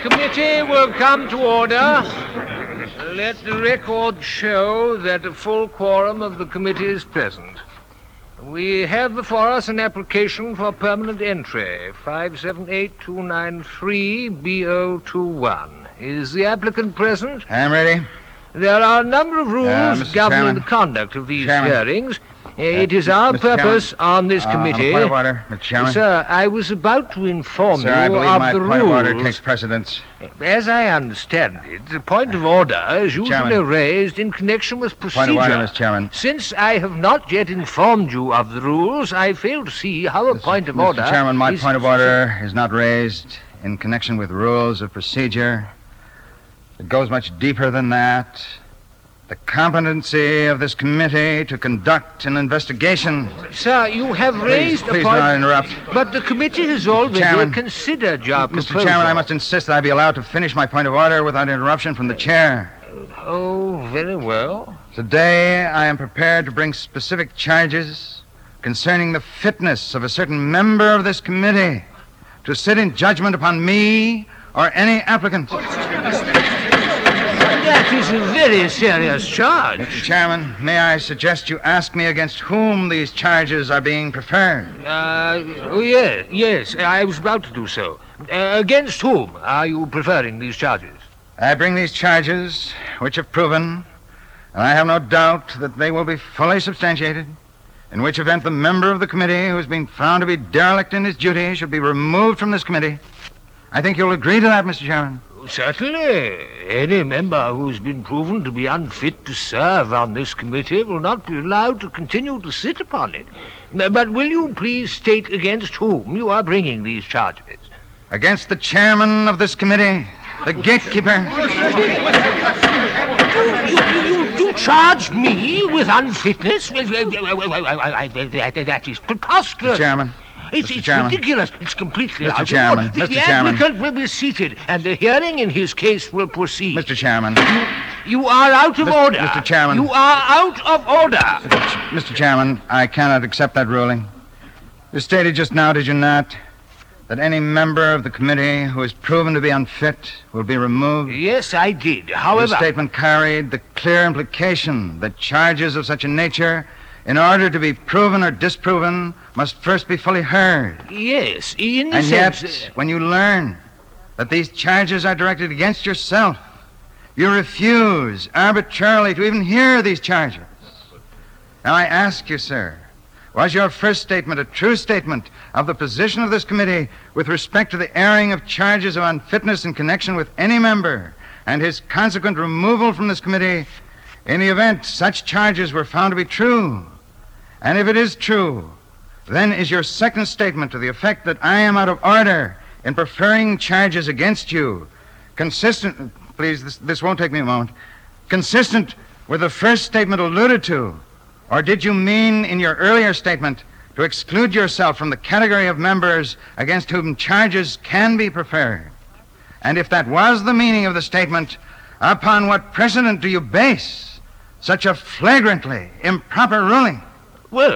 committee will come to order. Let the record show that a full quorum of the committee is present. We have before us an application for permanent entry, 578-293-BO21. Is the applicant present? I'm ready. There are a number of rules Mr. governing Chairman. the conduct of these Chairman. hearings. It is our Mr. purpose on this On committee... a point of order, Mr. Chairman. Sir, I was about to inform Sir, you I believe of my the point of order rules. takes precedence. As I understand it, the point of order is usually Chairman. raised in connection with procedure. Point of order, Mr. Chairman. Since I have not yet informed you of the rules, I fail to see how a point of order... Mr. Chairman, my is... point of order is not raised in connection with rules of procedure. It goes much deeper than that. The competency of this committee to conduct an investigation. Sir, you have raised Please a do point... not interrupt. But the committee has already Chairman. considered your proposal. Mr. Chairman, I must insist that I be allowed to finish my point of order without interruption from the chair. Oh, very well. Today, I am prepared to bring specific charges concerning the fitness of a certain member of this committee to sit in judgment upon me or any applicant. That is a very serious charge. Mr. Chairman, may I suggest you ask me against whom these charges are being preferred? Yes, I was about to do so. Against whom are you preferring these charges? I bring these charges, which have proven, and I have no doubt that they will be fully substantiated, in which event the member of the committee who has been found to be derelict in his duty should be removed from this committee. I think you'll agree to that, Mr. Chairman. Certainly. Any member who's been proven to be unfit to serve on this committee will not be allowed to continue to sit upon it. But will you please state against whom you are bringing these charges? Against the chairman of this committee, the gatekeeper. You charge me with unfitness? That is preposterous. Mr. Chairman. It's Mr. Chairman. ridiculous. It's completely out Mr. of Chairman. order. Mr. The Chairman. applicant will be seated, and the hearing in his case will proceed. Mr. Chairman. You are out of order. Mr. Chairman. You are out of order. Mr. Chairman, I cannot accept that ruling. You stated just now, did you not, that any member of the committee who is proven to be unfit will be removed? Yes, I did. Your However... statement carried the clear implication that charges of such a nature, in order to be proven or disproven, must first be fully heard. Yes, in the And sense... yet, when you learn that these charges are directed against yourself, you refuse arbitrarily to even hear these charges. Now I ask you, sir, was your first statement a true statement of the position of this committee with respect to the airing of charges of unfitness in connection with any member and his consequent removal from this committee in the event such charges were found to be true? And if it is true, then is your second statement to the effect that I am out of order in preferring charges against you consistent... Please, this won't take me a moment. Consistent with the first statement alluded to? Or did you mean in your earlier statement to exclude yourself from the category of members against whom charges can be preferred? And if that was the meaning of the statement, upon what precedent do you base such a flagrantly improper ruling? Well,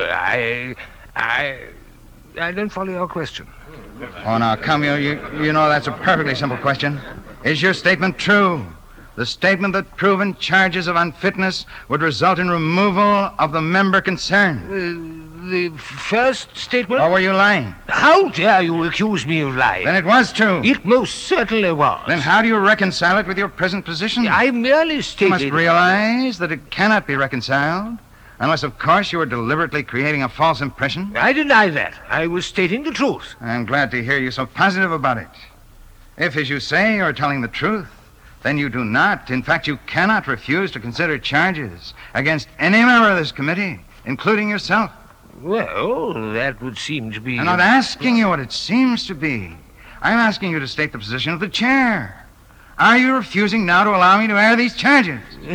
I don't follow your question. Oh, now, come, you know that's a perfectly simple question. Is your statement true? The statement that proven charges of unfitness would result in removal of the member concerned? The first statement? Or were you lying? How dare you accuse me of lying? Then it was true. It most certainly was. Then how do you reconcile it with your present position? I merely You stated... must realize that it cannot be reconciled, unless, of course, you are deliberately creating a false impression. I deny that. I was stating the truth. I'm glad to hear you so positive about it. If, as you say, you're telling the truth, then you do not, in fact, you cannot refuse to consider charges against any member of this committee, including yourself. Well, that would seem to be... I'm not asking you what it seems to be. I'm asking you to state the position of the chair. Are you refusing now to allow me to air these charges?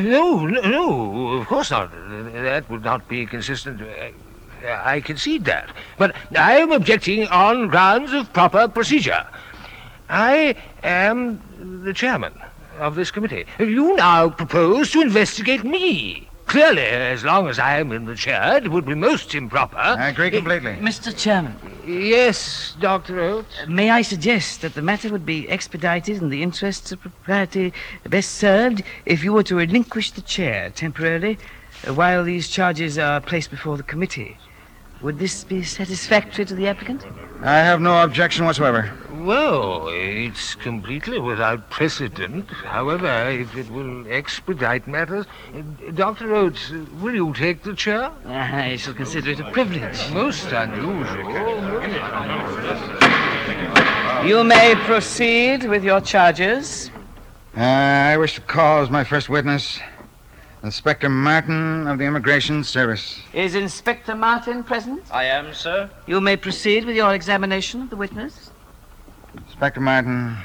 No, of course not. That would not be consistent. I concede that. But I am objecting on grounds of proper procedure. I am the chairman of this committee. You now propose to investigate me. Clearly, as long as I am in the chair, it would be most improper. I agree completely. Mr. Chairman, Yes, Dr. Oates? May I suggest that the matter would be expedited in the interests of propriety best served if you were to relinquish the chair temporarily while these charges are placed before the committee. Would this be satisfactory to the applicant? I have no objection whatsoever. Well, it's completely without precedent. However, if it will expedite matters... Dr. Oates, will you take the chair? I shall consider it a privilege. Most unusual. You may proceed with your charges. I wish to call as my first witness Inspector Martin of the Immigration Service. Is Inspector Martin present? I am, sir. You may proceed with your examination of the witness. Inspector Martin,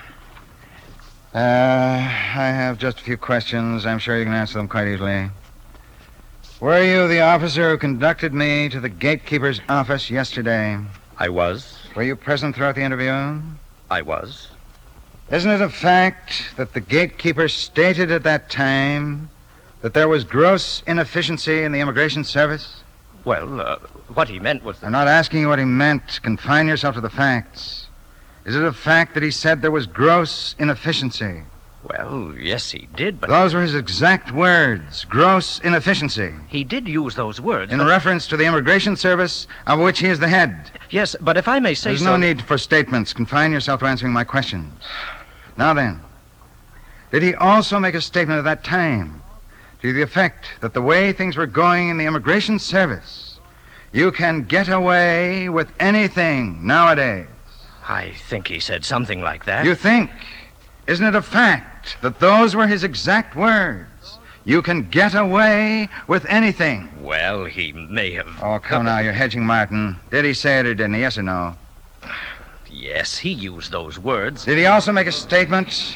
I have just a few questions. I'm sure you can answer them quite easily. Were you the officer who conducted me to the gatekeeper's office yesterday? I was. Were you present throughout the interview? I was. Isn't it a fact that the gatekeeper stated at that time that there was gross inefficiency in the Immigration Service? Well, what he meant was that... I'm not asking you what he meant. Confine yourself to the facts. Is it a fact that he said there was gross inefficiency? Well, yes, he did, but... Those were his exact words, gross inefficiency, He did use those words. in but- reference to the Immigration Service, of which he is the head. Yes, but if I may say There's so... no need for statements. Confine yourself to answering my questions. Now then, did he also make a statement at that time to the effect that the way things were going in the Immigration Service, you can get away with anything nowadays? I think he said something like that. You think? Isn't it a fact that those were his exact words? You can get away with anything. Well, he may have... Oh, come now, you're hedging, Martin. Did he say it or didn't he? Yes or no? Yes, he used those words. Did he also make a statement?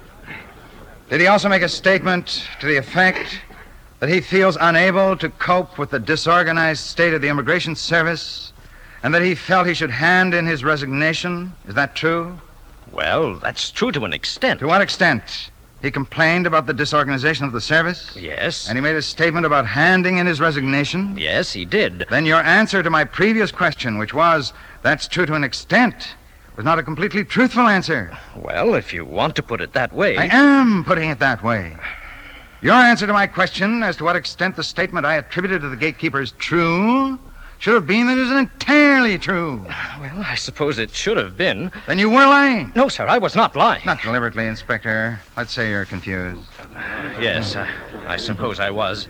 Did he also make a statement to the effect that he feels unable to cope with the disorganized state of the Immigration Service and that he felt he should hand in his resignation? Is that true? Well, that's true to an extent. To what extent? He complained about the disorganization of the service? Yes. And he made a statement about handing in his resignation? Yes, he did. Then your answer to my previous question, which was, that's true to an extent, was not a completely truthful answer. Well, if you want to put it that way... I am putting it that way. Your answer to my question as to what extent the statement I attributed to the gatekeeper is true should have been that it isn't entirely true. Well, I suppose it should have been. Then you were lying. No, sir, I was not lying. Not deliberately, Inspector. Let's say you're confused. Yes, I suppose I was.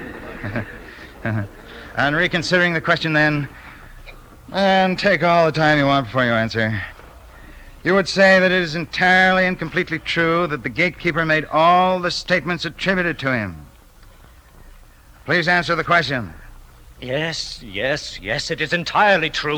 On reconsidering the question then, and take all the time you want before you answer, you would say that it is entirely and completely true that the gatekeeper made all the statements attributed to him. Please answer the question. Yes, it is entirely true.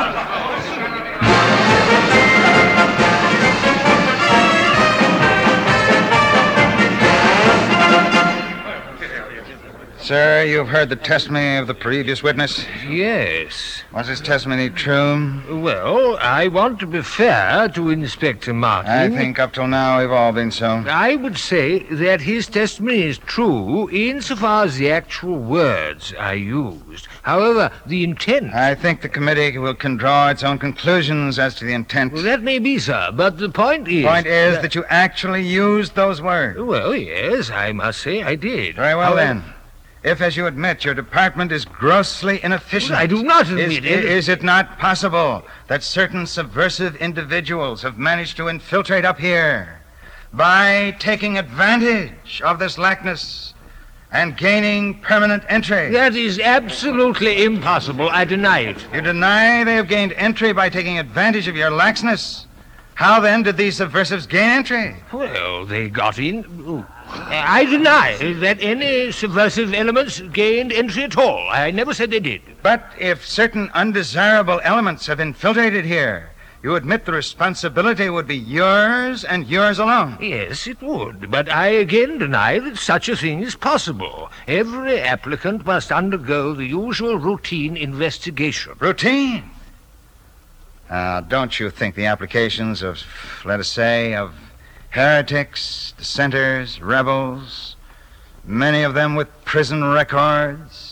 Sir, you've heard the testimony of the previous witness. Yes. Was his testimony true? Well, I want to be fair to Inspector Martin. I think up till now we've all been so. I would say that his testimony is true insofar as the actual words are used. However, the intent... I think the committee can draw its own conclusions as to the intent. Well, that may be, sir, but the point is... The point is that you actually used those words. Well, yes, I must say I did. Very well, However- then. If, as you admit, your department is grossly inefficient... Well, I do not admit it. Is it not possible that certain subversive individuals have managed to infiltrate up here by taking advantage of this laxness and gaining permanent entry? That is absolutely impossible. I deny it. You deny they have gained entry by taking advantage of your laxness? How, then, did these subversives gain entry? Well, they got in... I deny that any subversive elements gained entry at all. I never said they did. But if certain undesirable elements have infiltrated here, you admit the responsibility would be yours and yours alone. Yes, it would. But I again deny that such a thing is possible. Every applicant must undergo the usual routine investigation. Routine? Don't you think the applications of, let us say, of heretics, dissenters, rebels, many of them with prison records,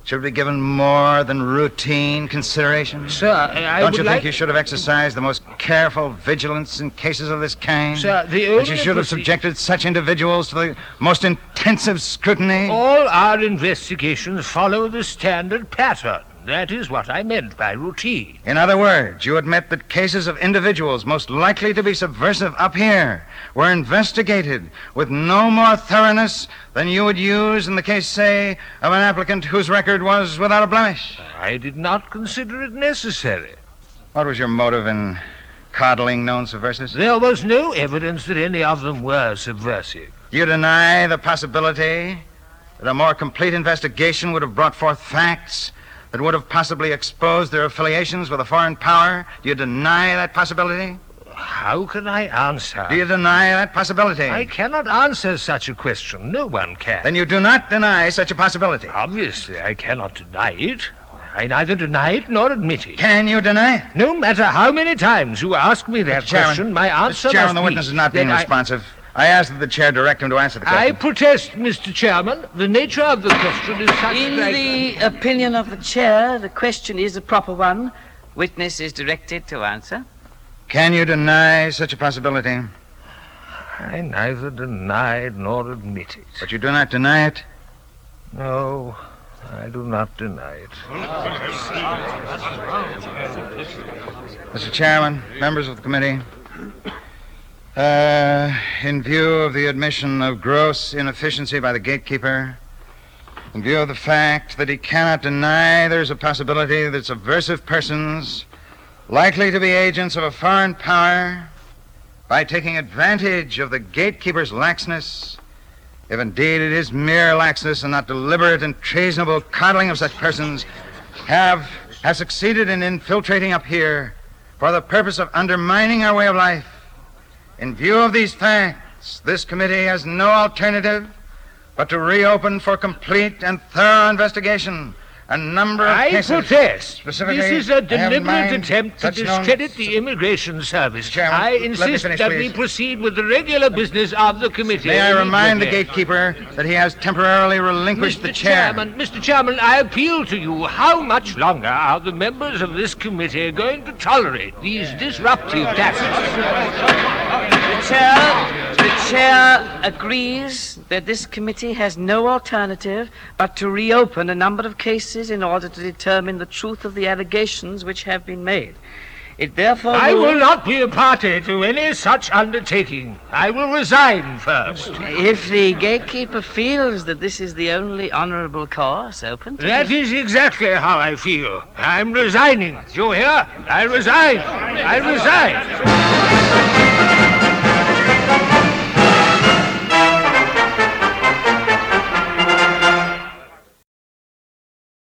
should be given more than routine consideration? Sir, I Don't would you like... think you should have exercised the most careful vigilance in cases of this kind? Sir, the That only... you should have subjected such individuals to the most intensive scrutiny? All our investigations follow the standard pattern. That is what I meant by routine. In other words, you admit that cases of individuals most likely to be subversive up here were investigated with no more thoroughness than you would use in the case, say, of an applicant whose record was without a blemish. I did not consider it necessary. What was your motive in coddling known subversives? There was no evidence that any of them were subversive. You deny the possibility that a more complete investigation would have brought forth facts that would have possibly exposed their affiliations with a foreign power? Do you deny that possibility? How can I answer? Do you deny that possibility? I cannot answer such a question. No one can. Then you do not deny such a possibility. Obviously, I cannot deny it. I neither deny it nor admit it. Can you deny it? No matter how many times you ask me that question, my answer Mr. Chairman, must the be witness is not being that responsive. I ask that the chair direct him to answer the I question. protest, Mr. Chairman. The nature of the question is such In that... the opinion of the chair, the question is a proper one. Witness is directed to answer. Can you deny such a possibility? I neither denied nor admit it. But you do not deny it? No, I do not deny it. Mr. Chairman, members of the committee, in view of the admission of gross inefficiency by the gatekeeper, in view of the fact that he cannot deny there's a possibility that subversive persons likely to be agents of a foreign power, by taking advantage of the gatekeeper's laxness, if indeed it is mere laxness and not deliberate and treasonable coddling of such persons, have succeeded in infiltrating up here for the purpose of undermining our way of life. In view of these facts, this committee has no alternative but to reopen for complete and thorough investigation a number of I cases. protest. Specifically, This is I a have in deliberate mind attempt to such known- discredit the Immigration Service. Chairman, I let me insist finish, that please. we proceed with the regular business of the committee. May I remind the immediately. gatekeeper that he has temporarily relinquished the chair. Mr. Chairman, I appeal to you. How much longer are the members of this committee going to tolerate these disruptive tactics? The chair agrees that this committee has no alternative but to reopen a number of cases in order to determine the truth of the allegations which have been made. It therefore I will not be a party to any such undertaking. I will resign first. If the gatekeeper feels that this is the only honorable course open to That is exactly how I feel. I'm resigning. You hear? I resign. I resign.